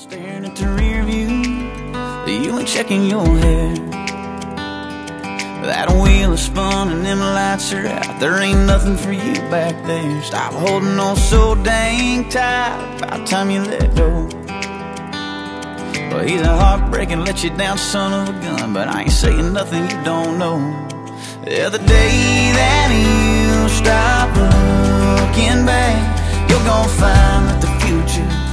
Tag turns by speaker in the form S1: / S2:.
S1: Staring at the rear view, you ain't checking your hair. That wheel is spun and them lights are out. There ain't nothing for you back there. Stop holding on so dang tight, about time you let go. Well, he's a heartbreaking, let you down son of a gun, but I ain't saying nothing you don't know. Yeah, the day that you stop looking back, you're gonna find that the future